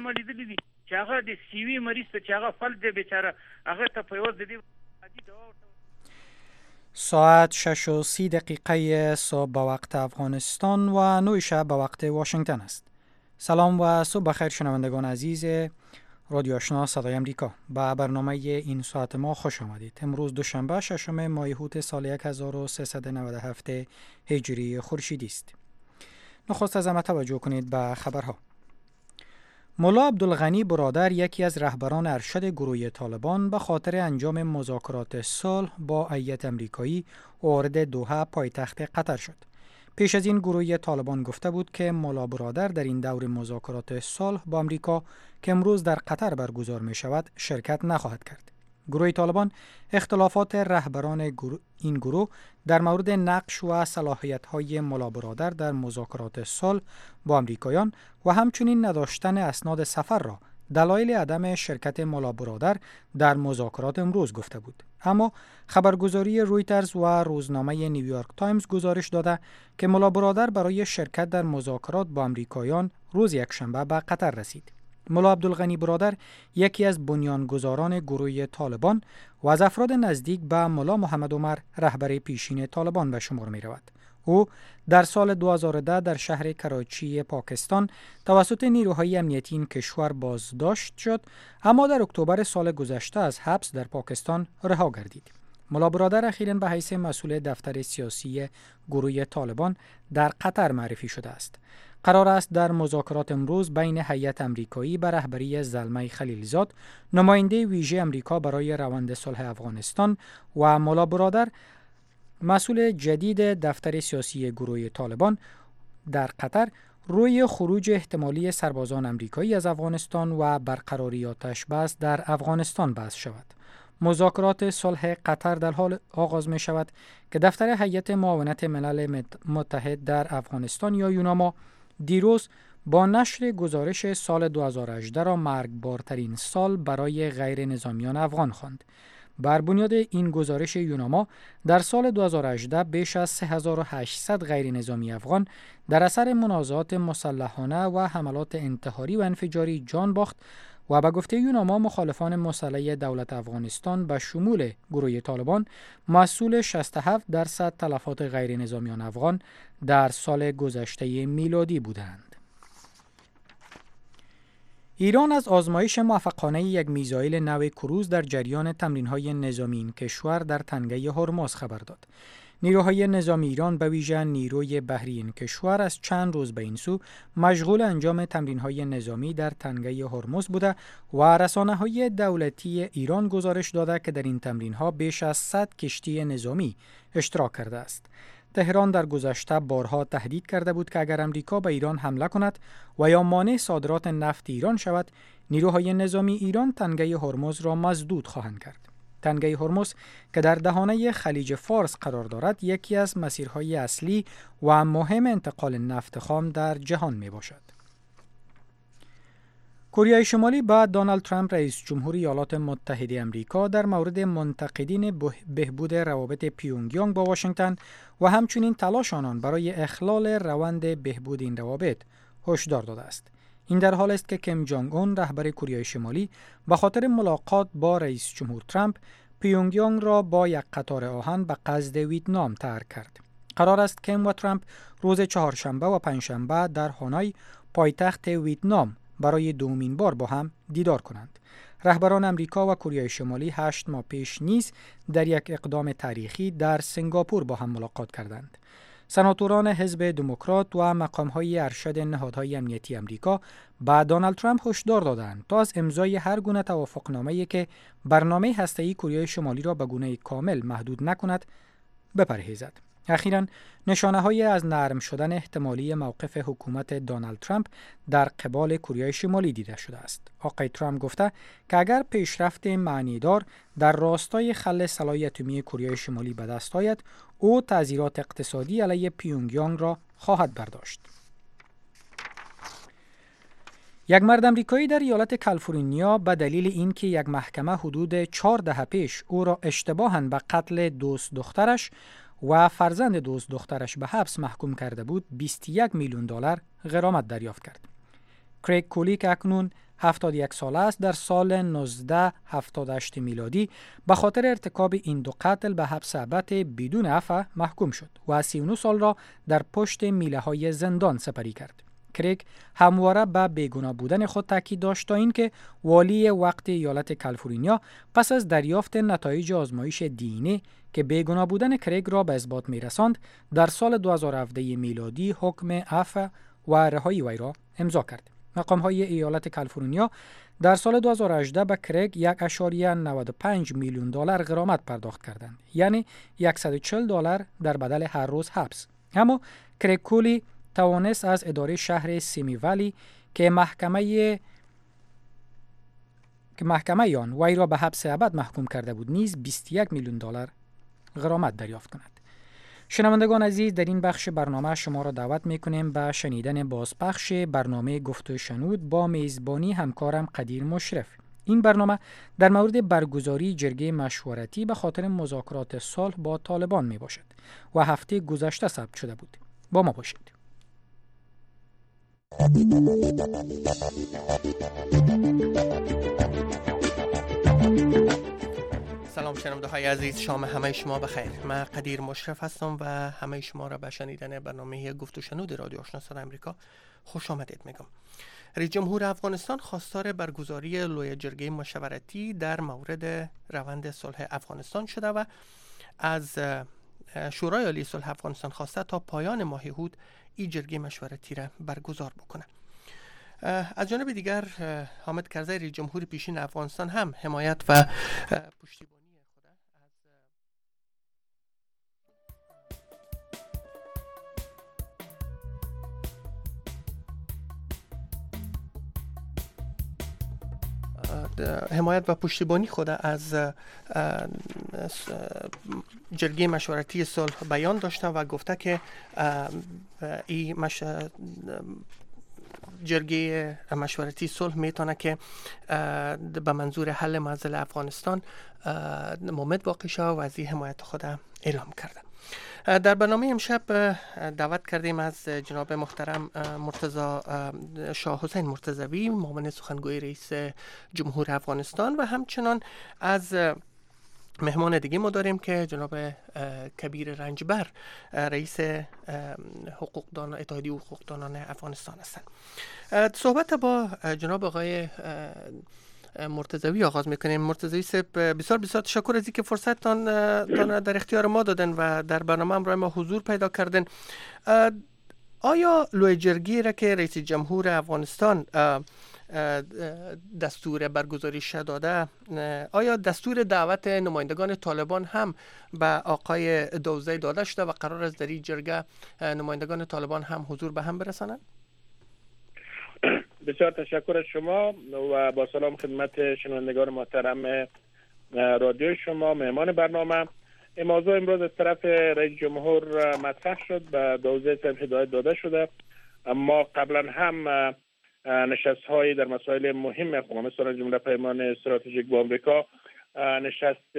ما لیدلې دي چې هغه د سیوی مریض ته چې هغه فلج دی بیچاره هغه ته په یوازې د دې ساعت 6:30 صبح به وقت افغانستان و 9 شب به وقت واشنگتن است. سلام و صبح بخیر شنوندگان عزیز رادیو آشنا صدای امریکا. به برنامه این ساعت ما خوش آمدید. امروز دوشنبه ششم ماه هوت سال 1397 هجری خورشیدی است. نخست از همه توجه کنید به خبرها. ملا عبدالغنی برادر یکی از رهبران ارشد گروه طالبان به خاطر انجام مذاکرات صلح با هیئت امریکایی وارد دوحه پایتخت قطر شد. پیش از این گروه طالبان گفته بود که ملا برادر در این دور مذاکرات صلح با امریکا که امروز در قطر برگزار می شود شرکت نخواهد کرد. گروه طالبان اختلافات رهبران این گروه در مورد نقش و صلاحیت‌های ملا برادر در مذاکرات صلح با آمریکایان و همچنین نداشتن اسناد سفر را دلایل عدم شرکت ملا برادر در مذاکرات امروز گفته بود. اما خبرگزاری رویترز و روزنامه نیویورک تایمز گزارش داده که ملا برادر برای شرکت در مذاکرات با آمریکایان روز یکشنبه به قطر رسید. ملا عبدالغنی برادر یکی از بنیانگذاران گروه طالبان و از افراد نزدیک به ملا محمد عمر رهبر پیشین طالبان به شمار می رود. او در سال 2010 در شهر کراچی پاکستان توسط نیروهای امنیتی این کشور بازداشت شد، اما در اکتبر سال گذشته از حبس در پاکستان رها گردید. ملا برادر اخیراً به حیث مسئول دفتر سیاسی گروه طالبان در قطر معرفی شده است. قرار است در مذاکرات امروز بین هیئت امریکایی به رهبری زلمه خلیلزاد، نماینده ویژه امریکا برای روند صلح افغانستان، و ملا برادر، مسئول جدید دفتر سیاسی گروه طالبان در قطر، روی خروج احتمالی سربازان امریکایی از افغانستان و برقراری آتش بس در افغانستان بحث شود. مذاکرات صلح قطر در حال آغاز می شود که دفتر هیئت معاونت ملل متحد در افغانستان یا یوناما دیروز با نشر گزارش سال 2018 را مرگبارترین سال برای غیر نظامیان افغان خواند. بر بنیاد این گزارش یوناما در سال 2018 بیش از 3800 غیر نظامی افغان در اثر منازعات مسلحانه و حملات انتحاری و انفجاری جان باخت و به گفته یوناما مخالفان مسلح دولت افغانستان به شمول گروه طالبان مسئول 67% تلفات غیر نظامیان افغان در سال گذشته میلادی بودند. ایران از آزمایش موفقانه یک میزایل نو کروز در جریان تمرین‌های نظامی این کشور در تنگه هرمز خبر داد. نیروهای نظامی ایران به ویژه نیروی بحری این کشور از چند روز به این سو مشغول انجام تمرین‌های نظامی در تنگه هرمز بوده و رسانه‌های دولتی ایران گزارش داده که در این تمرین‌ها بیش از 100 کشتی نظامی اشتراک کرده است. تهران در گذشته بارها تهدید کرده بود که اگر امریکا به ایران حمله کند و یا مانع صادرات نفت ایران شود، نیروهای نظامی ایران تنگه هرمز را مسدود خواهند کرد. تنگه هرمز که در دهانه خلیج فارس قرار دارد، یکی از مسیرهای اصلی و مهم انتقال نفت خام در جهان می باشد. کره شمالی با دونالد ترامپ رئیس جمهور ایالات متحده آمریکا در مورد منتقدین بهبود روابط پیونگیانگ با واشنگتن و همچنین تلاش آنان برای اخلال روند بهبود این روابط هشدار داده است. این در حال است که کیم جونگ اون رهبر کره شمالی به خاطر ملاقات با رئیس جمهور ترامپ پیونگیانگ را با یک قطار آهن به قصد ویتنام ترک کرد. قرار است کیم و ترامپ روز چهارشنبه و پنجشنبه در هانوی پایتخت ویتنام برای دومین بار با هم دیدار کنند. رهبران امریکا و کره شمالی 8 ماه پیش نیز در یک اقدام تاریخی در سنگاپور با هم ملاقات کردند. سناتوران حزب دموکرات و مقام‌های ارشد نهادهای امنیتی امریکا به دونالد ترامپ هشدار دادند تا از امضای هر گونه توافقنامه‌ای که برنامه هسته‌ای کره شمالی را به گونه کامل محدود نکند بپرهیزد. اخیراً نشانه‌هایی از نرم شدن احتمالی موقف حکومت دونالد ترامپ در قبال کره شمالی دیده شده است. آقای ترامپ گفته که اگر پیشرفت معنیدار در راستای خلع سلاح اتمی کره شمالی به دست آید، او تعزیرات اقتصادی علیه پیونگیانگ را خواهد برداشت. یک مرد آمریکایی در ایالت کالیفرنیا به دلیل اینکه یک محکمه حدود 4 دهه پیش او را اشتباهاً به قتل دوست دخترش و فرزند دوست دخترش به حبس محکوم کرده بود، $21 میلیون غرامت دریافت کرد. کریگ کولی که اکنون 71 ساله است، در سال 1978 میلادی به خاطر ارتکاب این دو قتل به حبس ابد بدون عفو محکوم شد و 39 سال را در پشت میله های زندان سپری کرد. کریگ همواره به بیگناه بودن خود تاکید داشت تا اینکه والی وقت ایالت کالیفرنیا پس از دریافت نتایج آزمایش دی که بیگناه بودن کریگ را به اثبات می‌رساند، در سال 2017 میلادی حکم عفو و رهایی وی را امضا کرد. مقام‌های ایالت کالیفرنیا در سال 2018 به کریگ 1.95 میلیون دلار غرامت پرداخت کردند، یعنی $140 در بدل هر روز حبس. اما کریگ کولی توانست از اداره شهر سیمی ولی که محکمه آن وی را به حبس ابد محکوم کرده بود نیز 21 میلیون دلار غرامت دریافت کند. شنوندگان عزیز، در این بخش برنامه شما را دعوت می‌کنیم به شنیدن بازپخش برنامه گفت و شنود با میزبانی همکارم قدیر مشرف. این برنامه در مورد برگزاری جرگه مشورتی به خاطر مذاکرات صلح با طالبان می باشد و هفته گذشته ثبت شده بود. با ما باشید. سلام شنونده های عزیز، شام همه شما بخیر. من قدیر مشرف هستم و همه شما را به شنیدن برنامه گفت و شنود رادیو آشنا صدای امریکا خوش آمدید میگم. رئیس جمهور افغانستان خواستار برگزاری لوی جرگه مشورتی در مورد روند صلح افغانستان شده و از شورای عالی صلح افغانستان خواسته تا پایان ماه هود این جرگه مشورتی را برگزار بکنه. از جانب دیگر حامد کرزی رئیس جمهور پیشین افغانستان هم حمایت و پشتیبانی خود از جرگه مشورتی صلح بیان داشته و گفته که این جرگه مشورتی صلح میتونه که به منظور حل معضل افغانستان ممد واقع شود و از این حمایت خود اعلام کرده. در برنامه امشب دعوت کردیم از جناب محترم مرتضی شاه حسین مرتضوی، معاون سخنگوی رئیس جمهور افغانستان، و همچنان از مهمان دیگه ما داریم که جناب کبیر رنجبر، رئیس اتحادیه حقوقدانان افغانستان هستند. صحبت با جناب آقای مرتضوی آغاز میکنیم. مرتضوی صاحب، بسیار بسیار تشکر از اینکه فرصت تان در اختیار ما دادن و در برنامه همراه ما حضور پیدا کردن. آیا لوی جرگی را که رئیس جمهور افغانستان دستور برگزاریش داده، آیا دستور دعوت نمایندگان طالبان هم به آقای دوزی داده شده و قرار است در این جرگه نمایندگان طالبان هم حضور به هم برسانند؟ بسیار تشکر از شما و با سلام خدمت شنوندگان محترم رادیو شما، مهمان برنامه. این موضوع امروز از طرف رئیس جمهور مطرح شد، به دوزی صاحب هدایت داده شده. اما قبلا هم نشست‌هایی در مسائل مهم افغانستان جمله پیمان استراتژیک با آمریکا نشست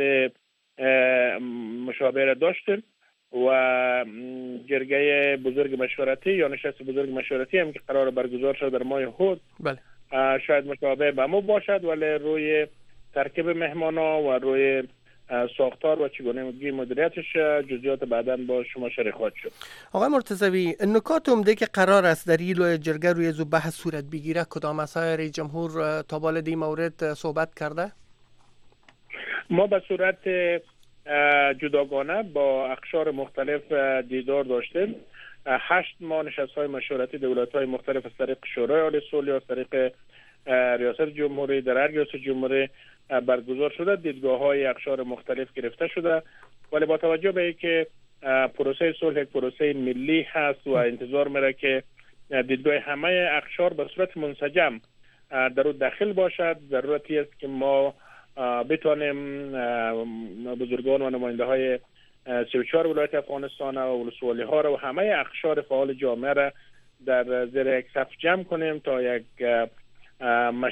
مشابه داشتیم و جرگه بزرگ مشورتی یا نشست بزرگ مشورتی هم که قرار برگزار شد در ماه هود، بله، شاید مشابه به ما باشد، ولی روی ترکیب مهمانا و روی ساختار و چگونگی مدیریتش جزئیات بعداً با شما شریک خواهد شد. آقای مرتضوی، نکات عمده که قرار است در این جرگه روی بحث صورت بگیره کدام است؟ رئیس جمهور تا بالا این مورد صحبت کرده؟ ما به صورت جداگانه با اقشار مختلف دیدار داشتیم. 8 ماه نشست‌های مشورتی دولت‌های مختلف از طریق شورای عالی صلح یا از طریق ریاست جمهوری در هر ریاست جمهوری برگزار شده. دیدگاه‌های اقشار مختلف گرفته شده، ولی با توجه به اینکه پروسه صلح یک پروسه ملی هست و انتظار میره که دیدگاه همه اقشار به صورت منسجم در اون داخل باشد، ضرورتی است که ما بتوانیم بزرگان و نماینده‌های 34 ولایت افغانستان و ولسوالی‌ها را و همه اقشار فعال جامعه را در زیر یک صف جمع کنیم تا یک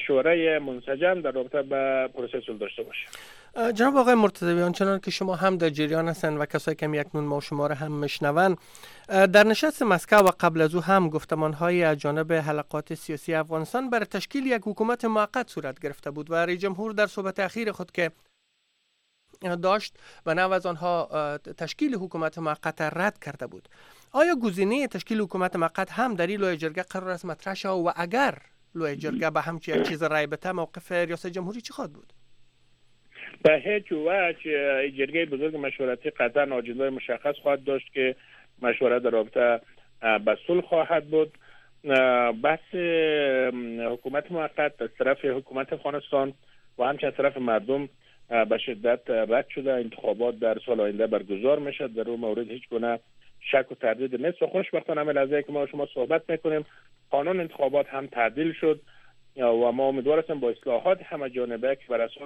مشوره منسجم در رابطه با پروسه صلح داشته باشه. جناب آقای مرتضوی، آنچنان که شما هم در جریان هستند و کسایی که اکنون ما شما را هم میشنوند، در نشست مسکو و قبل از او هم گفتمان‌های از جانب حلقات سیاسی افغانستان برای تشکیل یک حکومت موقت صورت گرفته بود و رئیس جمهور در صحبت اخیر خود که داشت و نو از آنها تشکیل حکومت موقت رد کرده بود. آیا گزینه تشکیل حکومت موقت هم در این لوی جرگه قرار است مطرح شود و اگر لوی جرگه به همچین یک چیز رای بده، موقف ریاست جمهوری چی خواهد بود؟ به هیچ وجه جرگه بزرگ مشورتی قطعا آجندای مشخص خواهد داشت که مشورت در رابطه با صلح خواهد بود. بحث حکومت موقت از طرف حکومت افغانستان و همچنین از طرف مردم به شدت رد شده. انتخابات در سال آینده برگزار میشد، در اون مورد هیچ گونه شک و تردید نیست و خوشبختانه همین لحظه که ما شما صحبت میکنیم قانون انتخابات هم تعدیل شد و ما امیدوار هستیم با اصلاحات همه جانبه که بر اساس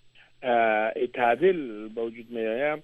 تعدیل به وجود میآید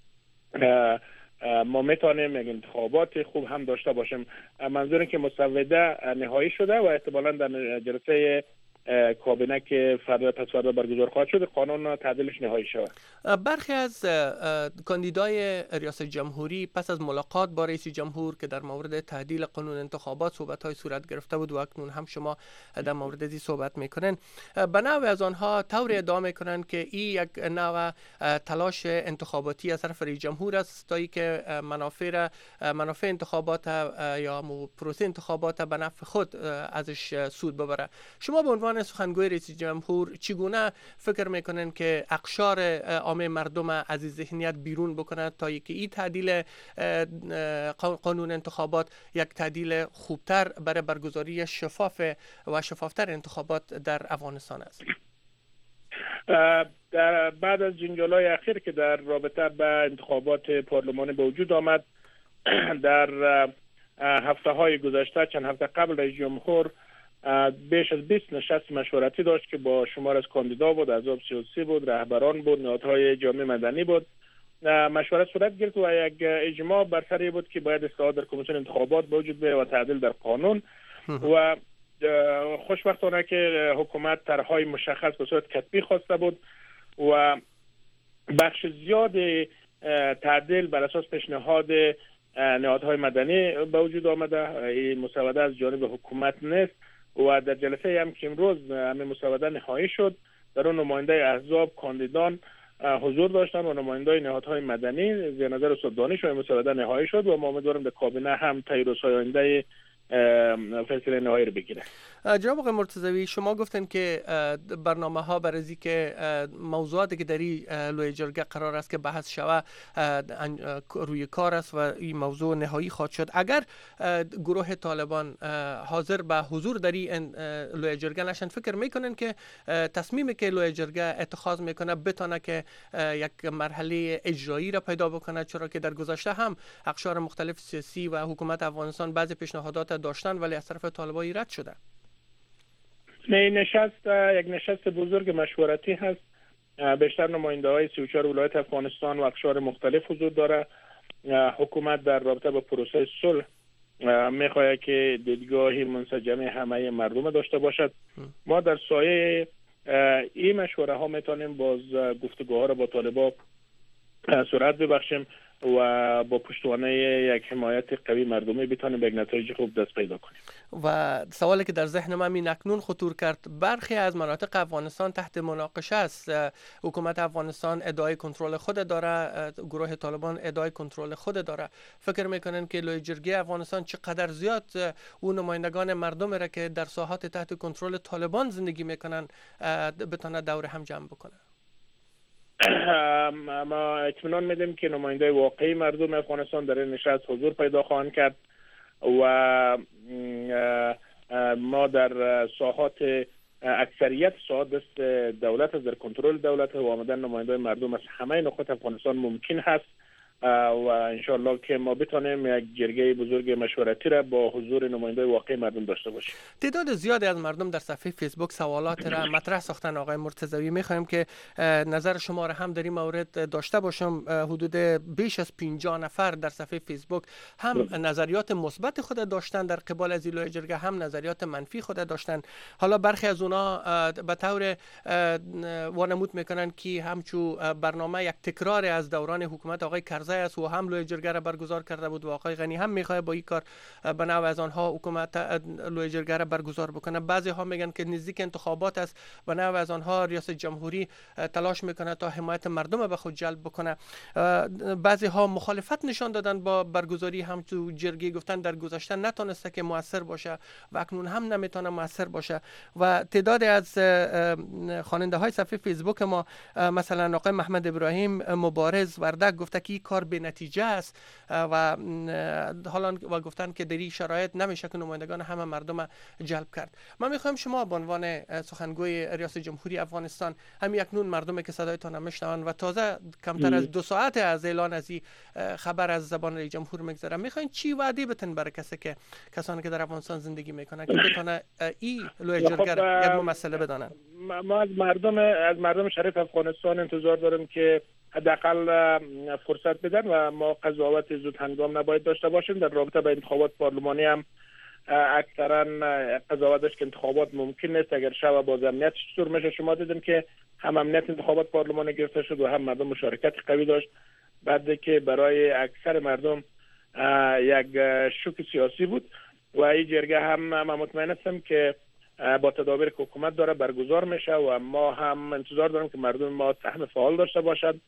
ما میتونیم یک انتخابات خوب هم داشته باشیم. منظور که مسوده نهایی شده و احتمالاً در جلسه کابینه که فردا برگزار خواهد شد قانون تعدیلش نهایی شود. برخی از کاندیدای ریاست جمهوری پس از ملاقات با رئیس جمهور که در مورد تعدیل قانون انتخابات صحبت‌های صورت گرفته بود و اکنون هم شما در مورد این صحبت میکنن، به نوع از آنها طور ادعا میکنن که این یک نوع تلاش انتخاباتی از طرف رئیس جمهور است تا اینکه منافع انتخابات یا پروسه انتخابات به نفع خود ازش سود ببره. شما به عنوان سخنگوی رئیس جمهور چگونه فکر میکنن که اقشار عامه مردم از ذهنیت بیرون بکنند تا اینکه این تعدیل قانون انتخابات یک تعدیل خوبتر برای برگزاری شفاف و شفافتر انتخابات در افغانستان است؟ بعد از جنجال‌های اخیر که در رابطه با انتخابات پارلمانی به وجود آمد در هفته‌های گذشته، چند هفته قبل رئیس جمهور بیش از 20 نشست مشورتی داشت که با شمار از کاندیدا بود، احزاب سیاسی بود، رهبران بود، نهادهای جامعه مدنی بود. مشورت صورت گرفت و یک اجماع بر سر بود که باید اصلاحات در کمیسیون انتخابات به وجود بیاید و تعدیل در قانون و خوشبختانه که حکومت طرح‌های مشخص به صورت کتبی خواسته بود و بخش زیاد تعدیل بر اساس پیشنهاد نهادهای مدنی به وجود آمده. این مسوده از جانب حکومت نیست و در جلسه هم که امروز همین مسوده نهایی شد در اون نماینده احزاب کاندیدان حضور داشتن و نماینده نهادهای مدنی زیر نظر استاد دانش و مسوده نهایی شد و ما امیدواریم در کابینه هم طی روزهای آینده فیصله نهایی رو بگیره. جناب آقای مرتضوی، شما گفتن که برنامه ها برای که موضوعاتی که در این لوی جرگه قرار است که بحث شود روی کار است و این موضوع نهایی خواهد شد. اگر گروه طالبان حاضر به حضور در این لوی جرگه نشن، فکر میکنن که تصمیمی که لوی جرگه اتخاذ میکنه بتونه که یک مرحله اجرایی را پیدا بکنه، چرا که در گذشته هم اقشار مختلف سیاسی و حکومت افغانستان بعضی پیشنهادات داشتن ولی از طرف طالبان رد شده؟ این نشست یک نشست بزرگ مشورتی هست. بیشتر نماینده های 34 ولایت افغانستان و اقشار مختلف حضور داره. حکومت در رابطه با پروسه صلح میخواهد که دیدگاهی منسجم همه مردم داشته باشد. ما در سایه این مشوره ها میتونیم باز گفتگوها را با طالبان سرعت ببخشیم و با پشتوانه یک حمایت قوی مردمی بتونیم به یک نتایج خوب دست پیدا کنیم. و سوالی که در ذهن من این اکنون خطور کرد، برخی از مناطق افغانستان تحت مناقشه است. حکومت افغانستان ادعای کنترل خود داره، گروه طالبان ادعای کنترل خود داره. فکر میکنن که لوی جرگه افغانستان چقدر زیاد اون نمایندگان مردم را که در ساحات تحت کنترل طالبان زندگی میکنن بتونه دور هم جمع بکنه؟ ما اطمینان میدیم که نماینده واقعی مردم افغانستان در این نشست حضور پیدا خواهند کرد و ما در ساحات اکثریت ساحات دست دولت در کنترل دولت و آمدن نماینده مردم از همه نقاط افغانستان ممکن هست و انشالله که ما بتانیم یک جرگه بزرگ مشورتی را با حضور نماینده واقعی مردم داشته باشیم. تعداد زیادی از مردم در صفحه فیسبوک سوالات را مطرح ساختن. آقای مرتضوی، میخوایم که نظر شما را هم در این مورد داشته باشم. حدود بیش از 50 نفر در صفحه فیسبوک هم نظریات مثبت خود داشتن در قبال از لایحه جرگه، هم نظریات منفی خود داشتن. حالا برخی از اونا به طور وانمود میکنن که همچو برنامه یک تکرار از دوران حکومت آقای کرزی است و هم لایحه جرگه را برگزار کرده بود و آقای غنی هم میخواد با این کار به نوع از آنها حکومت لایحه جرگه را برگزار بکنه. بعضی ها میگن که نزدیک انتخابات است، به نوع از آنها ریاست جمهوری تلاش میکنه تا حمایت مردم به خود جلب بکنه. بعضی ها مخالفت نشان دادن با برگزاری همچو جرگه، گفتن در گذشته نتونسته که موثر باشه و اکنون هم نمیتونه موثر باشه. و تعداد از خواننده های صفحه فیسبوک ما مثلا آقای محمد ابراهیم مبارز وردک گفته که این کار به نتیجه است و حالا و گفتن که در این شرایط نمیشه که نمایندگان همه مردم جلب کرد. من میخوام شما به عنوان سخنگوی ریاست جمهوری افغانستان، همین اکنون مردمی که صدایتان میشنون و تازه کمتر از 2 ساعت از اعلان از این خبر از زبان رئیس جمهور میگذره، میخواین چی وعده بتن برای کسانی که در افغانستان زندگی میکنن که بتونه این لایحه جرگه یک مسئله بدانن؟ ما از مردم شریف افغانستان انتظار داریم که حداقل فرصت بدن و ما قضاوت زود هنگام نباید داشته باشیم. در رابطه با انتخابات پارلمانی هم اکثرا قضاوتش که انتخابات ممکن نیست اگر شب باز امنیت چطور میشه. شما دیدیم که هم امنیت انتخابات پارلمانی گرفته شد و هم مردم مشارکت قوی داشت، بعد که برای اکثر مردم یک شوک سیاسی بود. و این جرگه هم من مطمئن هستم که با تدابیر که حکومت داره برگزار میشه و ما هم انتظار داریم که مردم ما سهم فعال داشته باشند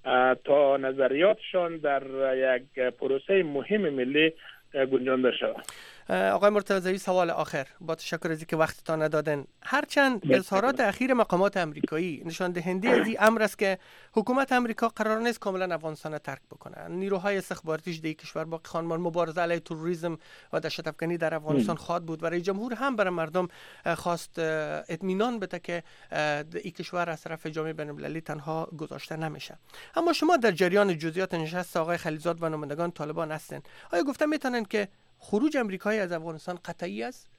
تا نظریاتشان در یک پروسه مهم ملی گنجانده شود. آقای مرتضوی، سوال آخر، با تشکر از اینکه وقتتان ندادن. هرچند اظهارات اخیر مقامات امریکایی نشان دهنده از این امر است که حکومت امریکا قرار نیست کاملا افغانستان را ترک بکنه. نیروهای استخباراتیش در کشور با خانمان مبارزه علیه تروریسم و دهشت افکنی در افغانستان خواهد بود و رئیس جمهور هم برای مردم خواست اطمینان بده که این کشور از طرف جامعه بین‌المللی تنها گذاشته نمیشه. اما شما در جریان جزئیات نشست آقای خلیلزاد و نمایندگان طالبان هستین. آیا گفته میتونن که خروج امریکایی از افغانستان قطعی است؟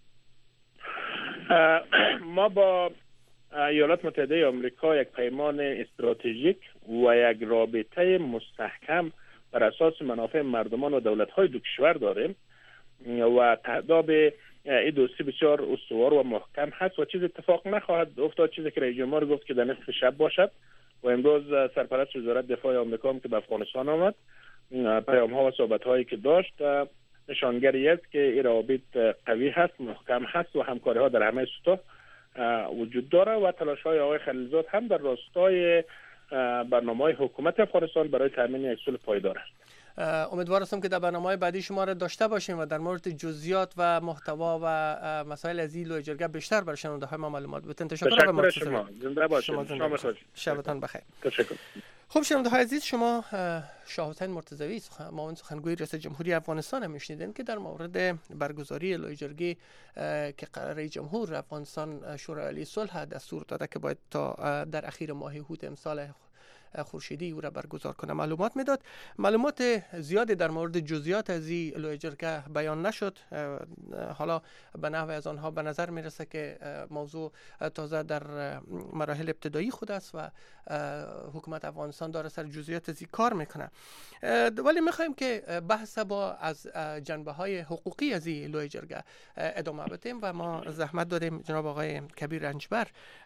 ما با ایالات متحده آمریکا یک پیمان استراتژیک و یک رابطه مستحکم بر اساس منافع مردمان و دولت‌های دو کشور داریم و تهداب این دوستی بسیار استوار و محکم هست و چیز اتفاق نخواهد افتاد. چیزی که رئیس جمهور گفت که در نصف شب باشد و امروز سرپرست وزارت دفاع آمریکا هم که به افغانستان آمد، پیام‌ها و صحبت‌هایی که داشت نشانگری است که این روابط قوی هست، محکم هست و همکاری‌ها در همه سطوح وجود داره و تلاش‌های آقای خلیلزاد هم در راستای برنامه‌های حکومت افغانستان برای تامین یک صلح پایدار است. امیدوار هستم که در برنامه‌های بعدی شما را داشته باشیم و در مورد جزئیات و محتوا و مسائل از این لایحه جرگه بیشتر برای شنونده‌های ما معلومات بدین. تشکر شما. زنده باشید. شبتان بخیر. تشکر. خب شنونده‌های عزیز، شما شاه حسین مرتضوی معاون سخنگوی ریاست جمهوری افغانستان هم میشنیدین که در مورد برگزاری لایحه جرگه که رئیس جمهور افغانستان شورای عالی صلح دستور داده که باید تا در اخیر ماه هوت امسال خورشیدی او را برگزار کنه معلومات میداد. معلومات زیادی در مورد جزئیات از این لایحه جرگه بیان نشد. حالا به نحو از آنها به نظر میرسه که موضوع تازه در مراحل ابتدایی خود است و حکومت افغانستان داره سر جزئیات از این کار میکنه. ولی میخوایم که بحث با از جنبه های حقوقی از این لایحه جرگه ادامه بدیم و ما زحمت دادیم جناب آقای کبیر رنجبر،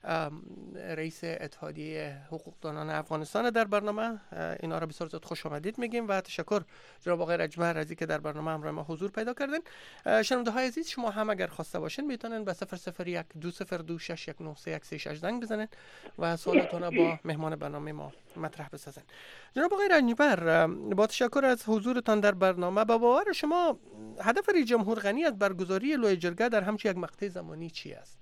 رئیس اتحادیه حقوقدانان افغانستان، در برنامه اینا را بسیار زیاد خوش آمدید میگیم و تشکر جناب آقای رنجبر از اینکه در برنامه همراه ما حضور پیدا کردین. شنونده‌های عزیز، شما هم اگر خواسته باشین میتونین به 001 202 619 زنگ بزنین و سوالاتون را با مهمان برنامه ما مطرح بسازن. جناب آقای رنجبر، با تشکر از حضورتان در برنامه، با باور شما هدف رئیس جمهور غنی از برگزاری لایحه جرگه در همچین یک مقطع زمانی چی است؟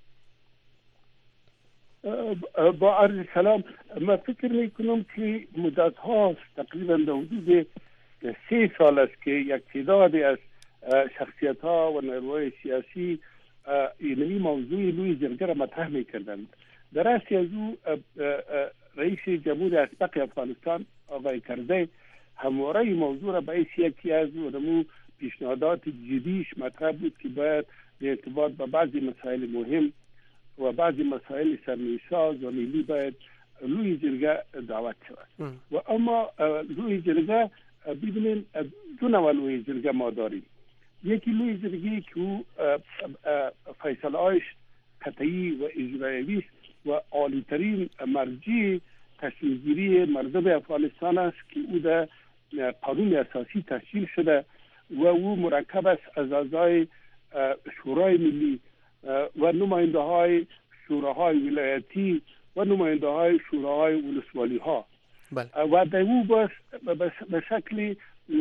با عرض سلام، من فکر میکنم که مدت هاست تقریبا در حدود 3 سال است که یک تعدادی از شخصیت ها و نیروهای سیاسی اینمی موضوع لایحه جرگه را مطرح میکردند. در اصل از او رئیس جمهور اسبق افغانستان آقای کرزی همواره موضوع را به یکی از پیشنهادات جدیش مطرح بود که باید در ارتباط با بعضی مسائل مهم و بعضی مسائل سرنوشت‌ساز و ملی باید لوی جرگه دعوت شود. و اما لوی جرگه ببینید دو نوع لوی جرگه ما داریم. یکی لوی جرگه که او فیصله‌هایش قطعی و اجرایی است و عالی‌ترین مرجع تصمیم‌گیری مردم افغانستان است که او در قانون اساسی تشکیل شده و او مرکب است از اعضای شورای ملی و نماینده های شوراهای ولایتی و نماینده های شوراهای ولسوالی ها و در او به شکل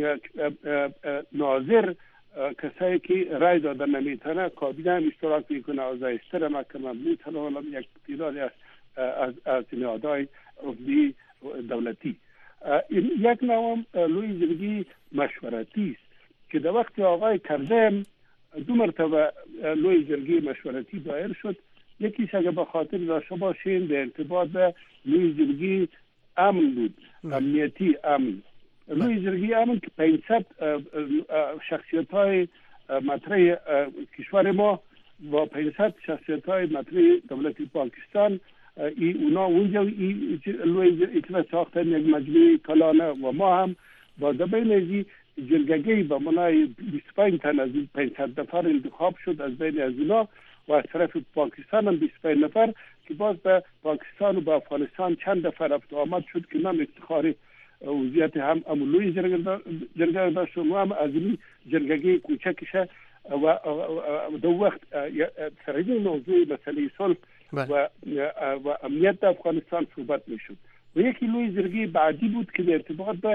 ناظر کسایی که رای دادن نمیتونه کابینه هم اشتراک میکنه از استر محکمه میتونه ولم یک تعدادی از نهادهای عمومی دولتی. یک نوع لوی جرگه مشورتی است که در وقت آقای کردم 2 مرتبه لوی جرگه مشورتی دایر شد. یکیش اگه به خاطر داشته باشین در ارتباط به لوی جرگه امن بود، امنیتی امن. لوی جرگه امن که 500 شخصیت های مطرح کشور ما و 500 شخصیت های مطرح دولت پاکستان اونا اونجا لوی اجرا ساختن یک مجموعه کلانه و ما هم با بین ازی جرگه‌ای به منای 25 تن از 500 نفر انتخاب شد از بین از اونا و از طرف پاکستان هم 25 نفر که باز به پاکستان و به افغانستان چند دفعه رفت آمد شد که من افتخار وضعیت هم امولوی جرگه داشت و هم از این جرگه کوچکشه و دو وقت سرین موضوع مسئله صلح و امنیت در افغانستان صحبت میشد. و یکی لوی جرگه بعدی بود که در ارتباط به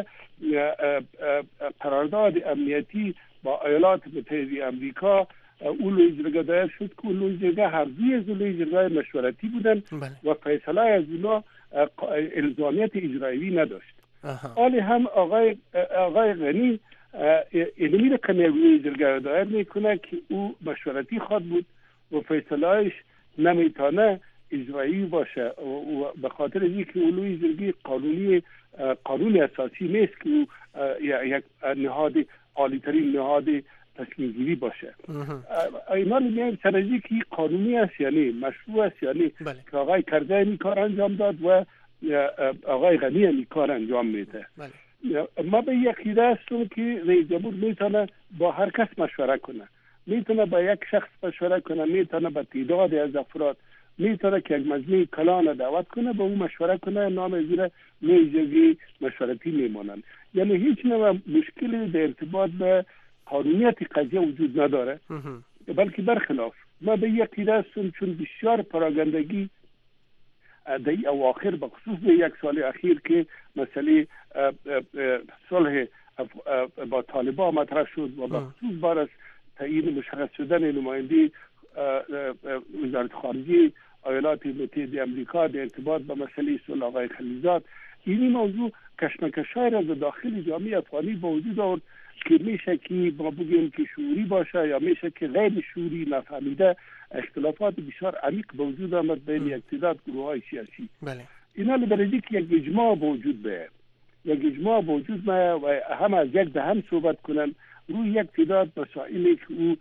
قرارداد امنیتی با ایالات متحده امریکا اون لوی جرگه دایر شد که اون لوی جرگه هر دوی از لوی جرگه مشورتی بودن و فیصله از اونا الزامیت اجرایی نداشت. حالی هم آقای غنی علمی رقمی لوی جرگه دایر میکنه که او مشورتی خواد بود و فیصله‌اش نمیتونه اجرایی باشه و به خاطر اینکه لوی جرگه قانون اساسی نیست که یک نهاد عالی‌ترین نهاد تصمیم گیری باشه. اینا میگن سرجی که قانونی است یعنی مشروع است یعنی که آقای کرده این کار انجام داد و آقای غنی این کار انجام میده. ما به یقیده هستم که رئیس جمهور میتونه با هر کس مشوره کنه، میتونه با یک شخص مشوره کنه، میتونه با تعدادی از افراد، میتونه که یک مجموعه کلان دعوت کنه با اون مشوره کنه، نام زیر لوی جرگه مشورتی میمونن. یعنی هیچ نوع مشکلی در ارتباط به قانونیت قضیه وجود نداره، بلکه برخلاف ما به یقیده هستم چون بسیار پراگندگی در اواخر به خصوص در یک سال اخیر که مسئله صلح با طالبان مطرح شد و به خصوص بار از تعیین مشخص شدن نماینده وزارت خارجه ایالات متحده امریکا در ارتباط با مسئله صلح آقای خلیزاد، این موضوع کشمکش‌های را از داخل جامعه افغانی به وجود آورد که میشه که ما بگیم که شعوری باشه یا میشه که غیر شعوری نفهمیده اختلافات بسیار عمیق به وجود آمد بین یک تعداد گروه‌های سیاسی. اینا برای که یک اجماع به وجود بیاید، یک اجماع به وجود بیاید و هم از یک دهن صحبت کنن روی یک تعداد مسائلی که او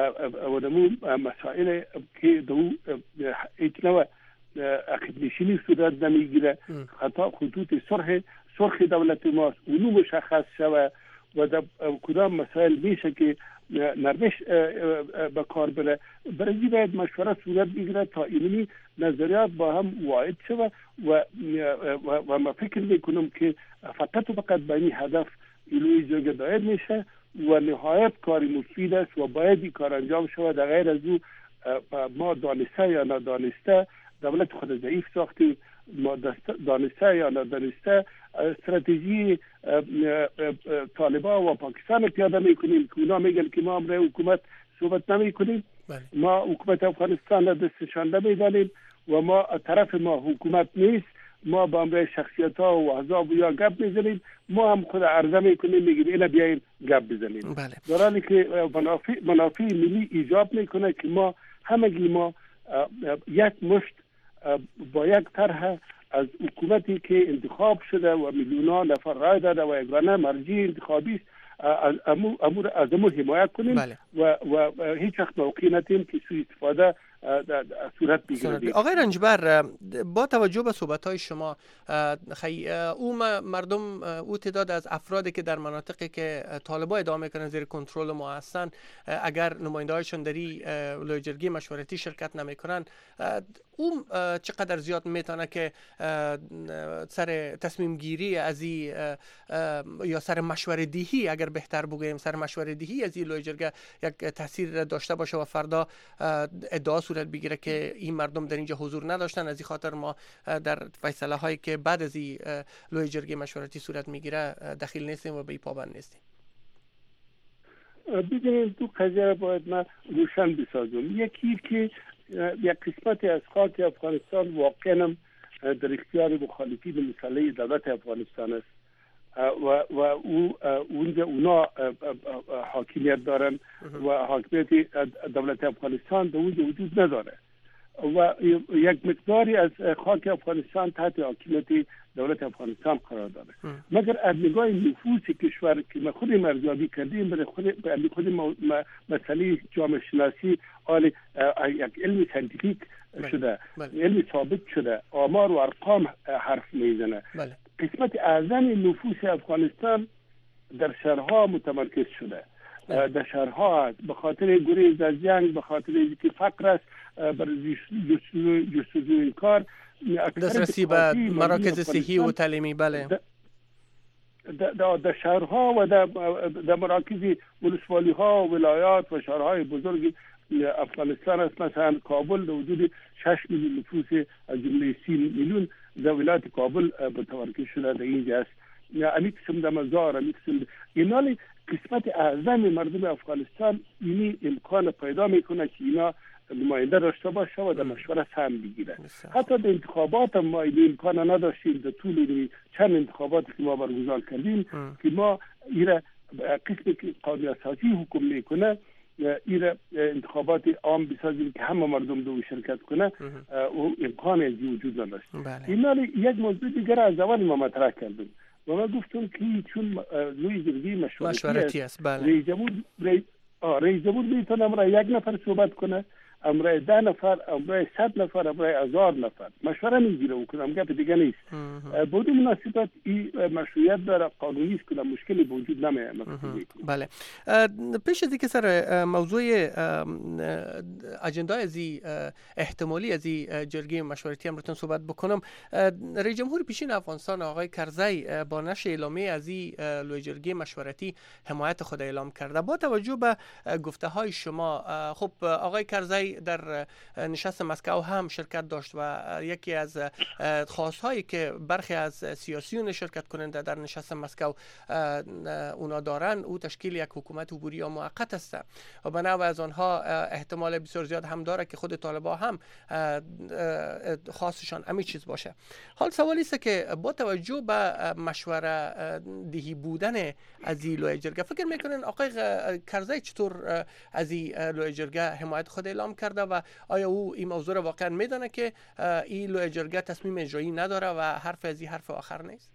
مسائل که دو اتنوع عقب نشینی صورت نمیگیره، خطا خطوط سرخ دولت ماست اونو مشخص شوه و در کدام مسائل میشه که نرمش به کار بره. برای باید مشوره صورت بگیره تا اینمی نظریات با هم واحد شوه و ما فکر میکنم که فقط و فقط به این هدف لوی جرگه دایر میشه و نهایت کاری مفید است و باید این کار انجام شود. در غیر از او ما دانسته یا ندانسته دولت خود ضعیف ساختیم، ما دانسته یا ندانسته استراتژی طالبان و پاکستان پیاده میکنیم که اونا میگن که ما امروز حکومت صحبت نمی کنیم، ما حکومت افغانستان را دستشان نمیدانیم و ما طرف ما حکومت نیست، ما با امروز شخصیت ها و احزاب یا گپ میزنیم، ما هم خود عرضه میکنیم میگیم اینا بیاین گپ بزنیم. در حالی که منافع ملی ایجاب میکنه که ما همگی ما یک مشت با یک طرح از حکومتی که انتخاب شده و میلیون‌ها نفر رای داده و یگانه مرجع انتخابی است از امور حمایت کنیم. بله. و هیچ وقت موقعی ندیم که سوء استفاده صورت بگیره. آقای رنجبر، با توجه به صحبت‌های شما، مردم او تعداد از افرادی که در مناطقی که طالبان ادعا میکنن زیر کنترل ما هستن، اگر نماینده‌هایشون در لوی جرگه مشورتی شرکت نمیکنن، او چقدر زیاد میتونه که سر تصمیم گیری از یا سر مشوره دهی، اگر بهتر بگویم سر مشوره دهی از لوی جرگه یک تاثیر داشته باشه و فردا ادعا صورت بگیره که این مردم در اینجا حضور نداشتن، از این خاطر ما در فیصله هایی که بعد از لوی جرگه مشورتی صورت میگیره دخیل نیستیم و به پابند نیستیم. ببینید دو قضیه را باید ما روشن بسازم. یکی که یک قسمتی از خاک افغانستان واقعا در اختیار مخالفین مسلح دولت افغانستان است و اونجا اونا حاکمیت دارن و حاکمیت دولت افغانستان در اونجا وجود نداره و یک مقداری از خاک افغانستان تحت حاکمیت دولت افغانستان قرار داره. مگر از نگاه نفوذ کشور که ما خود ارزیابی کردیم، برای خود مسئله جامعه شناسی یک علم ساینتیفیک شده، علم ثابت شده، آمار و ارقام حرف میزنه. قسمت اعظم نفوذ افغانستان در شهرها متمرکز شده. در شهرها به خاطر گریز از جنگ، به خاطر اینکه فقر است، برای جستجوی کار، دسترسی به مراکز صحی و تعلیمی. بله، در شهرها و در مراکز ولسوالی ها و ولایات و شهرهای بزرگ افغانستان است. مثلا کابل در حدود 6 میلیون نفوس از جمله 30 میلیون در ولایت کابل متمرکز شده در اینجا است. یعنی قسم در مزار، اینالی قسمت اعظم مردم افغانستان اینی امکان پیدا میکنه که اینا نماینده داشته باشه و در مشوره سهم بگیره. حتی در انتخابات ما این امکان نداشتیم. در طول چند انتخاباتی که ما برگزار کردیم که ما ایره قسمی که قانون اساسی حکم میکنه ایره انتخابات عام بسازیم که همه مردم دو شرکت کنه و امکان از وجود نداشت. اینالی یک موضوع دیگر از اول ما مطرح کردیم و ما گفتم که چون لوی جرگه مشورتی است، رئیس جمهور میتونه امرای یک نفر صحبت کنه، امرای 10 نفر، امرای 100 نفر، امرای 1000 نفر مشوره میگیره و کنم گپ دیگه نیست. بود مناسبت این مشروعیت داره، قانونی است که مشکلی به وجود نمیاد. بله، پیش از اینکه سر موضوع اجندا از احتمالی از جرگه مشورتی امروز صحبت بکنم، رئیس جمهور پیشین افغانستان آقای کرزی با نشر اعلامیه از لوی جرگه مشورتی حمایت خود اعلام کرده. با توجه به گفته های شما، خب آقای کرزی در نشست مسکو هم شرکت داشت و یکی از خواستهایی که برخی از سیاسیون شرکت کننده در نشست مسکو اونا دارن او تشکیل یک حکومت عبوری یا موقت است و بنا به از آنها احتمال بسیار زیاد هم داره که خود طالبان هم خواستشان همین چیز باشه. حال سوالی است که با توجه به مشوره دهی بودن از لوی جرگه فکر میکنن آقای کرزی چطور از لوی جرگه حمایت خود اعلام کرده و آیا او این موضوع را واقعا میدانه که این لوی جرگه تصمیم اجرایی نداره و حرف از این حرف آخر نیست؟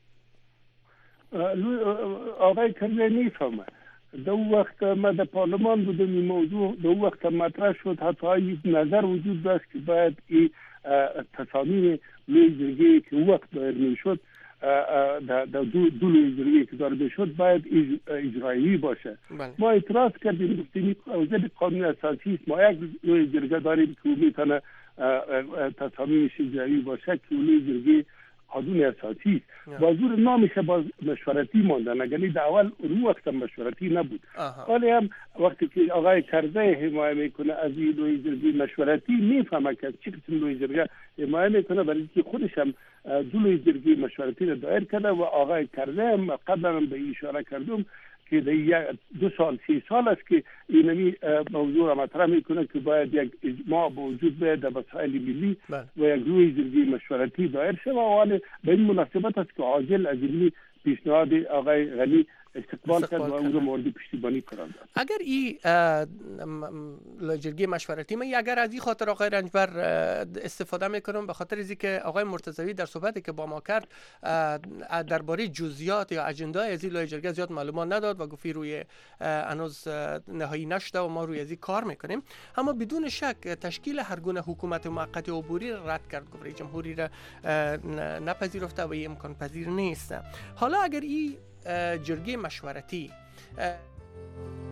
آقای کرزی نیفهمه. در وقت ما در پارلمان بودم این موضوع در وقت مطرح شد، حتی نظر وجود داشت که باید این تصامیم لوی جرگه که وقت دایر میشد در دو لوی جرگه که دایر میشد باید اجرایی باشه. ما اعتراض کردیم، گفتیم وضع قانون اساسی است، ما یک لوی جرگه داریم که میتونه تصامیمش اجرایی باشه که لوی جرگه قانون اساسی است. بازور نامشه باز مشورتی ماندن، اگرنی در اول اون وقت مشورتی نبود. ولی هم وقتی که آقای کرزی حمایت میکنه از این لوی جرگه مشورتی میفهمه که چه قسم لوی جرگه حمایت میکنه، برای اینکه خودش هم دو لوی جرگه مشورتی را دایر کرده و آقای کرزی هم قبلا به اشاره کردم که در 2 سال 3 سال است که اینمی موضوع را مطرح میکنه که باید یک اجماع به وجود بیاید در مسائل ملی و یک لوی جرگه مشورتی دایر شود و به این مناسبت است که عاجل از این پیشنهاد آقای غنی استقبال کرد و او را مورد پشتیبانی قرار داد. اگر این جرگه مشورتی من اگر از این خاطر آقای رنجبر استفاده میکنم به خاطر از که آقای مرتضوی در صحبتی که با ما کرد درباره جزئیات یا اجندای از این جرگه زیاد معلومات نداد و گفت روی هنوز نهایی نشده و ما روی از این کار میکنیم، اما بدون شک تشکیل هر گونه حکومت موقت عبوری را رد کرد، گفت رئیس جمهوری را نپذیرفته و این امکان پذیر نیست. حالا اگر این جرگه مشورتی